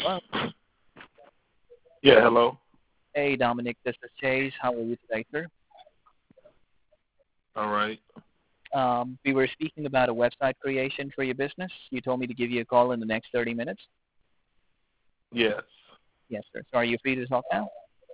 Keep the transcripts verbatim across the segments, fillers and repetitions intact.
Hello. Yeah, hello. Hey, Dominic, this is Chase. How are you today, sir? All right. Um, we were speaking about a website creation for your business. You told me to give you a call in the next thirty minutes. Yes. Yes, sir. So are you free to talk now?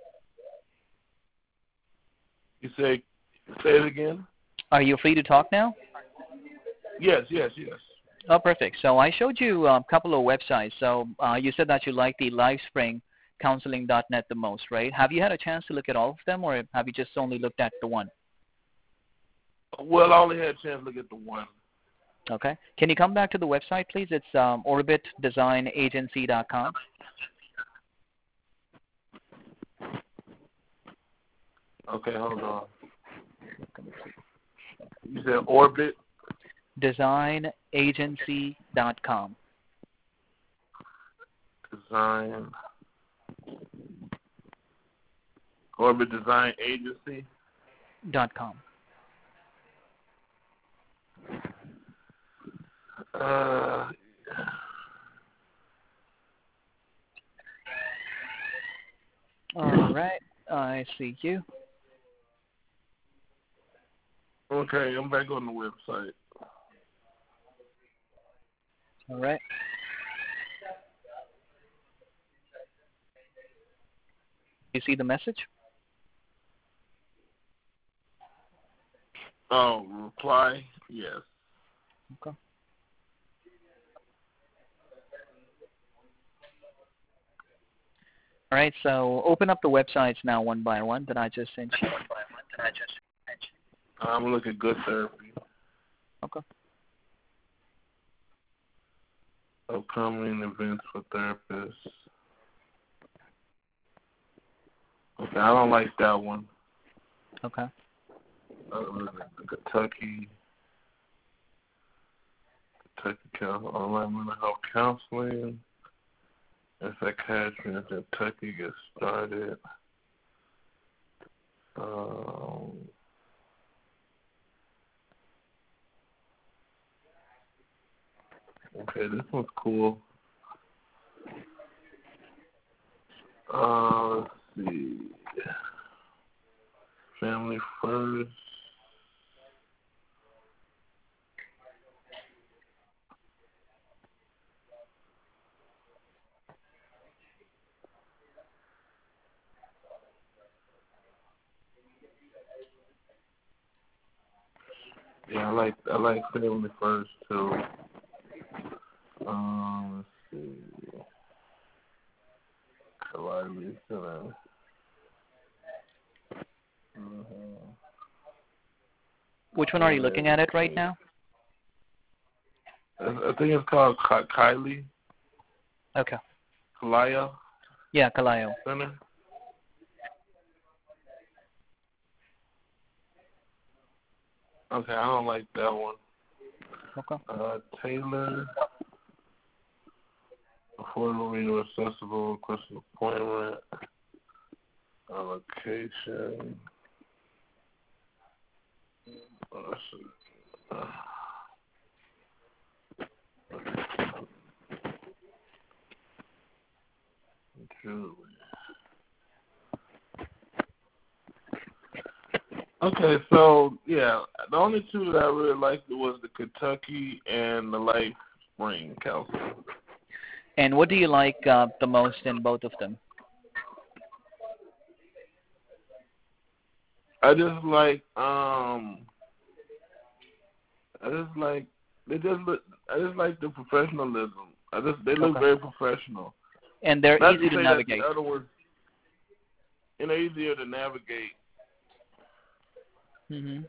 You say say it again? Are you free to talk now? Yes, yes, yes. Oh, perfect. So I showed you a couple of websites. So uh, you said that you like the LifeSpring Counseling dot net the most, right? Have you had a chance to look at all of them, or have you just only looked at the one? Well, I only had a chance to look at the one. Okay. Can you come back to the website, please? It's um, orbit design agency dot com. Okay, hold on. You said Orbit design agency dot com. Design Orbit Design Agency Dot com. Uh All right. I see you. Okay, I'm back on the website. All right. You see the message? Oh, reply, yes. Okay. All right. So open up the websites now one by one that I just sent you. I'm looking at good therapy. Okay. Upcoming events for therapists. Okay, I don't like that one. Okay. Uh, Kentucky, Kentucky Council, online mental health counseling. In psychiatry in Kentucky gets started. Um, okay, this one's cool. Uh, let's see. Family First. Yeah, I like I like Family First too. Um, let's see. Kalani Center. Uh-huh. Which one are you looking at it right now? I think it's called Ky- Kylie. Okay. Kalaya Yeah, Kalayo. Center. Okay, I don't like that one. Okay. Uh, Taylor. Affordable, readable, accessible, request an appointment. Allocation. Oh, that's a, uh, Julie. Okay, so yeah, the only two that I really liked was the Kentucky and the Life Spring Council. And what do you like uh, the most in both of them? I just like um, I just like they just look. I just like the professionalism. I just they look Okay. very professional. And they're Not easy to to say that navigate. the other ones, you know, easier to navigate. Mhm.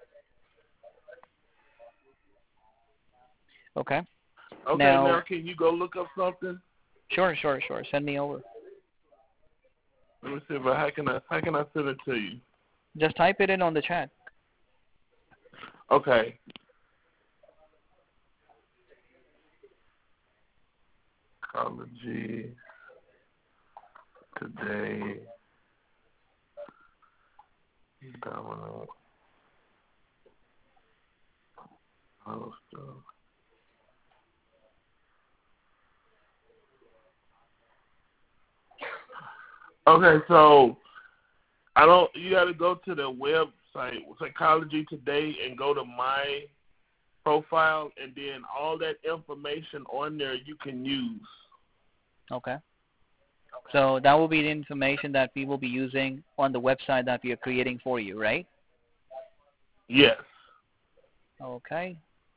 Okay. Okay, Now, now can you go look up something? sure, sure, sure. Send me over. Let me see, but how can I how can I send it to you? Just type it in on the chat. Okay. Ecology today. Domino. Host of Okay, so I don't. You got to go to the website Psychology Today and go to my profile, and then all that information on there you can use. Okay. So that will be the information that we will be using on the website that we are creating for you, right? Yes. Okay.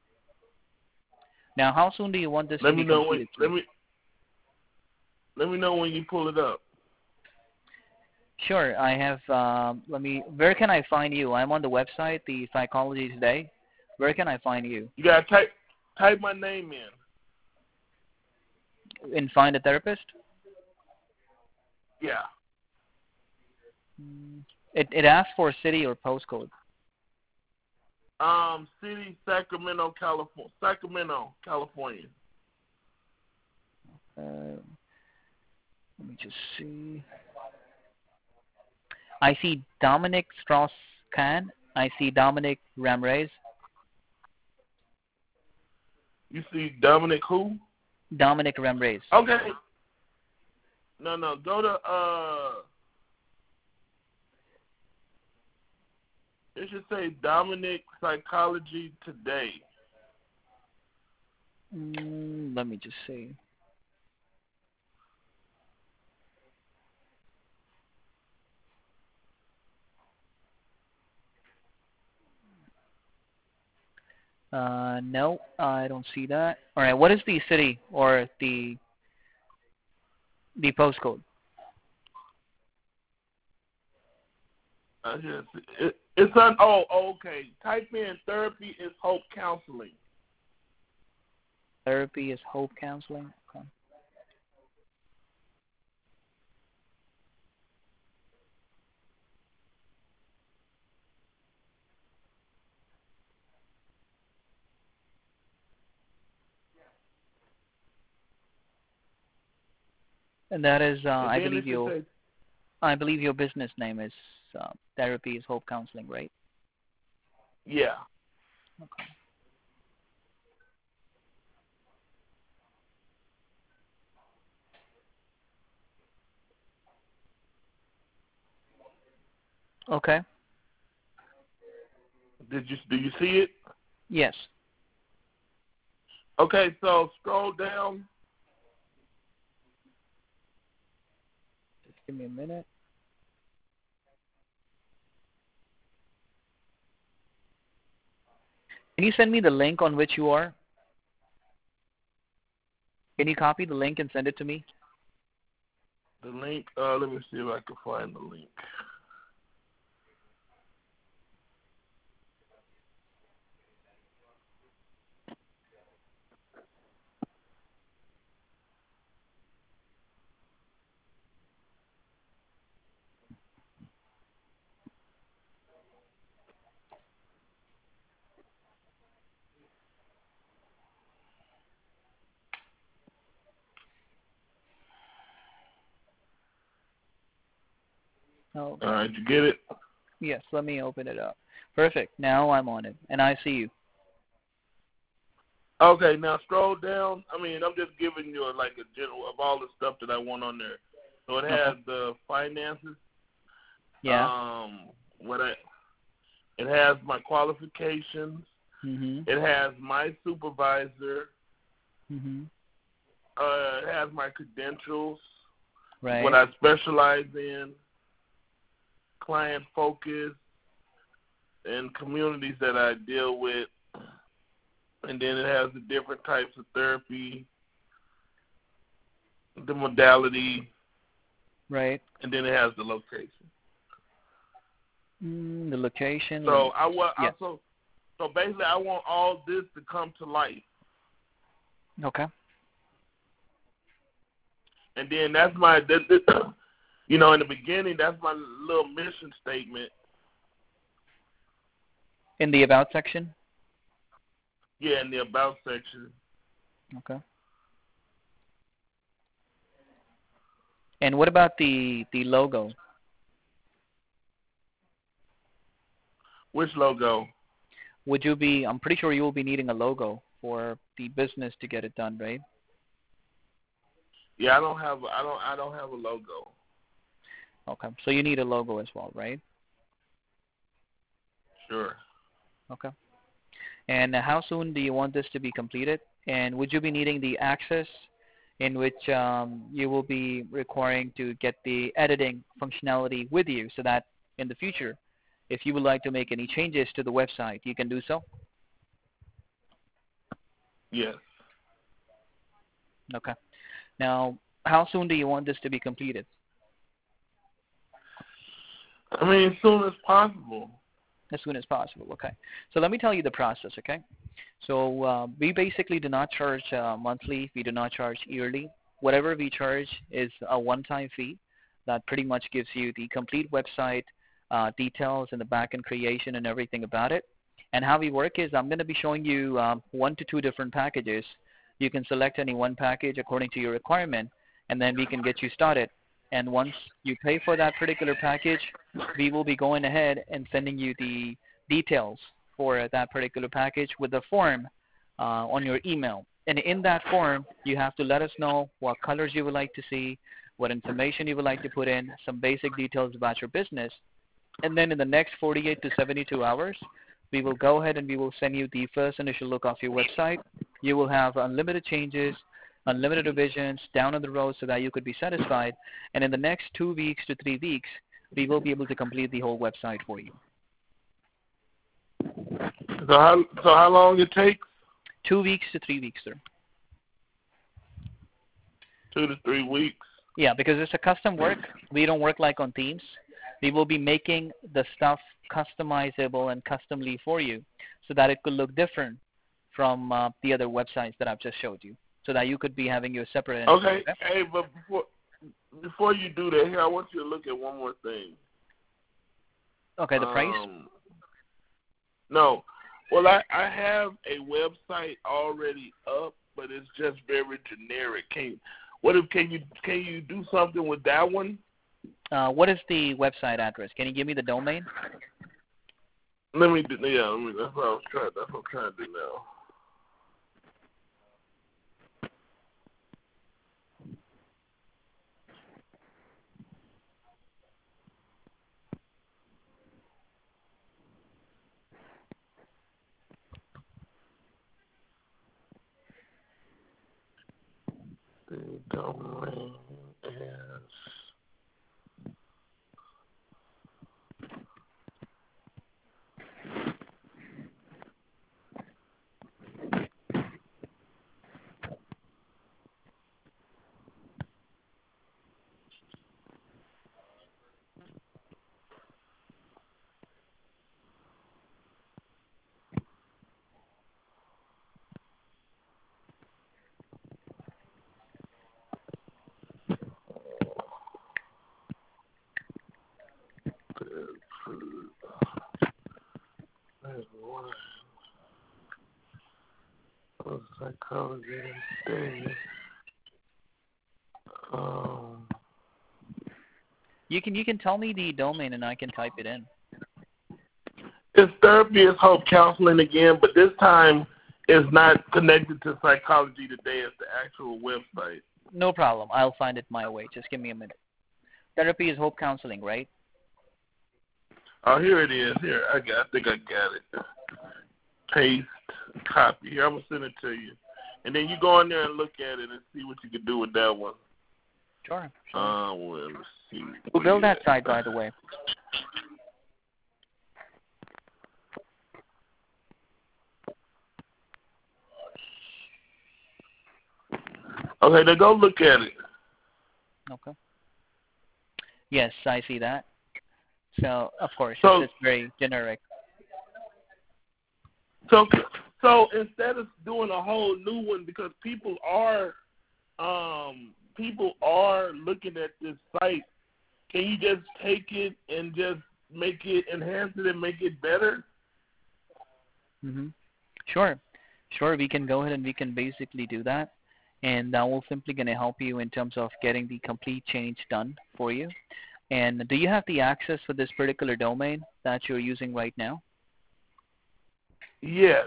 Now, how soon do you want this Let to me be know completed? when. Let me. Let me know when you pull it up. Sure. I have. Um, let me. Where can I find you? I'm on the website, the Psychology Today. Where can I find you? You gotta type type my name in. In Find a Therapist. Yeah. It it asks for city or postcode. Um, city Sacramento, California. Sacramento, California. Uh, let me just see. I see Dominic Strauss-Kahn. I see Dominic Ramirez. You see Dominic who? Dominic Ramirez. Okay. No, no. Go to uh. It should say Dominic Psychology Today. Mm, let me just see. Uh, no, I don't see that. All right, what is the city or the the postcode? I just it, it's on. Oh, okay. Type in therapy is hope counseling. Therapy is Hope Counseling. Okay. And that is, uh, I And then believe it should your, say I believe your business name is uh, Therapy is Hope Counseling, right? yeah. Okay. Okay. Did you do you see it? Yes. Okay, so scroll down. Just give me a minute. Can you send me the link on which you are? Can you copy the link and send it to me? The link. Uh, let me see if I can find the link. Oh, All right, you get it? yes. Let me open it up. Perfect. Now I'm on it, and I see you. Okay, now scroll down. I mean, I'm just giving you a, like a general of all the stuff that I want on there. So it has Okay. the finances. Yeah. Um, what I, it has my qualifications. Mhm. It has my supervisor. Mhm. Uh, it has my credentials. Right. What I specialize in. Client focus. And communities that I deal with. And then it has the different types of therapy, the modality, Right. and then it has the location. Mm, the location. Let So me I want yes. also, so basically I want all this to come to life, Okay. and then that's my, that, that, you know, in the beginning that's my little mission statement. In the about section. Yeah, in the about section. Okay. And what about the the logo? Which logo? Would you be? I'm pretty sure you will be needing a logo for the business to get it done, right? Yeah, I don't have, I don't, I don't have a logo. Okay. So you need a logo as well, right? Sure. Okay. And how soon do you want this to be completed? And would you be needing the access in which um, you will be requiring to get the editing functionality with you so that in the future, if you would like to make any changes to the website, you can do so? Yes. Okay. Now, how soon do you want this to be completed? I mean, as soon as possible. As soon as possible. Okay. So let me tell you the process. Okay. So uh, we basically do not charge uh, monthly. We do not charge yearly. Whatever we charge is a one-time fee that pretty much gives you the complete website uh, details and the backend creation and everything about it. And how we work is I'm going to be showing you um, one to two different packages. You can select any one package according to your requirement, and then we can get you started. And once you pay for that particular package, we will be going ahead and sending you the details for that particular package with a form uh, on your email. And in that form, you have to let us know what colors you would like to see, what information you would like to put in, some basic details about your business. And then in the next forty-eight to seventy-two hours, we will go ahead and we will send you the first initial look of your website. You will have unlimited changes, unlimited revisions down on the road so that you could be satisfied. And in the next two weeks to three weeks, we will be able to complete the whole website for you. So how so how long it takes? Two weeks to three weeks, sir. Two to three weeks. Yeah, because it's a custom work. We don't work like on Teams. We will be making the stuff customizable and customly for you so that it could look different from uh, the other websites that I've just showed you, so that you could be having your separate entity. Okay. Okay? Hey, but before before you do that, here I want you to look at one more thing. Okay, the price? Um, no. Well, I, I have a website already up, but it's just very generic. Can what if can you can you do something with that one? Uh, what is the website address? Can you give me the domain? Let me do. Yeah, let me, that's what I was trying. That's what I'm trying to do now. The domain is there's one. Psychology today. Um, You can you can tell me the domain and I can type it in. it's Therapy is Hope Counseling again, but this time it's not connected to Psychology Today. It's the actual website. No problem. I'll find it my way. Just give me a minute. Therapy is Hope Counseling, right? Oh, here it is. Here, I got. I think I got it. Paste, copy. Here, I'm gonna send it to you, and then you go in there and look at it and see what you can do with that one. Sure. sure. Uh, well, let's see. Who built that site, by the way? Okay, then go look at it. Okay. Yes, I see that. So, of course, So- it's, it's very generic. So, so instead of doing a whole new one, because people are, um, people are looking at this site, can you just take it and just make it, enhance it, and make it better? Mm-hmm. Sure. Sure, we can go ahead and we can basically do that. And that will simply going to help you in terms of getting the complete change done for you. And do you have the access for this particular domain that you're using right now? Yes.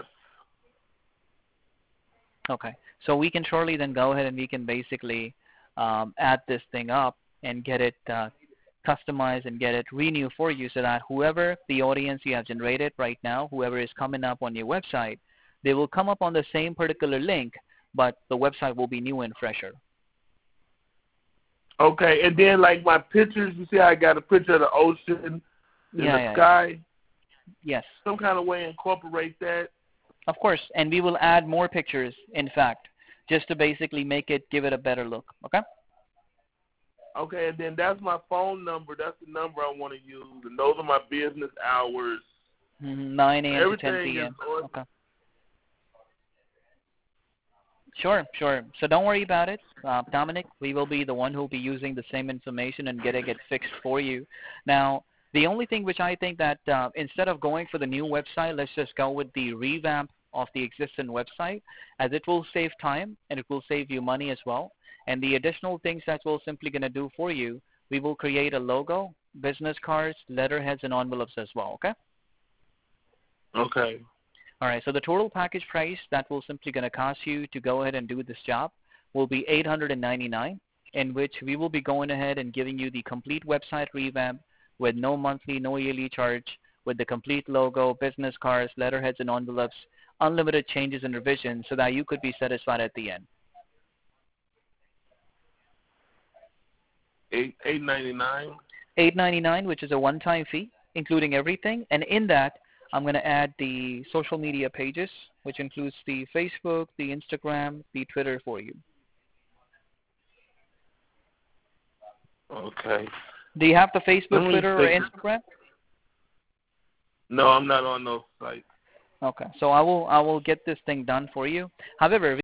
Okay. So we can surely then go ahead and we can basically um, add this thing up and get it uh, customize and get it renew for you so that whoever the audience you have generated right now, whoever is coming up on your website, they will come up on the same particular link, but the website will be new and fresher. Okay, and then like my pictures, you see how I got a picture of the ocean and yeah, the yeah, sky? Yes. Some kind of way incorporate that? Of course, and we will add more pictures, in fact, just to basically make it, give it a better look, okay? Okay, and then that's my phone number. That's the number I want to use, and those are my business hours. nine a.m. to ten p.m. Okay. Sure, sure. So don't worry about it, uh, Dominic. We will be the one who will be using the same information and getting it fixed for you. Now, the only thing which I think that uh, instead of going for the new website, let's just go with the revamp of the existing website, as it will save time and it will save you money as well. And the additional things that we're simply going to do for you, we will create a logo, business cards, letterheads, and envelopes as well, okay? Okay. All right, so the total package price that will simply going to cost you to go ahead and do this job will be eight hundred ninety-nine dollars, in which we will be going ahead and giving you the complete website revamp with no monthly, no yearly charge, with the complete logo, business cards, letterheads, and envelopes, unlimited changes and revisions so that you could be satisfied at the end. Eight eight ninety nine. Eight ninety nine, which is a one-time fee, including everything, and in that, I'm going to add the social media pages, which includes the Facebook, the Instagram, the Twitter for you. Okay. Do you have the Facebook, Twitter, or Instagram? No, I'm not on those sites. Okay, so I will I will get this thing done for you. However,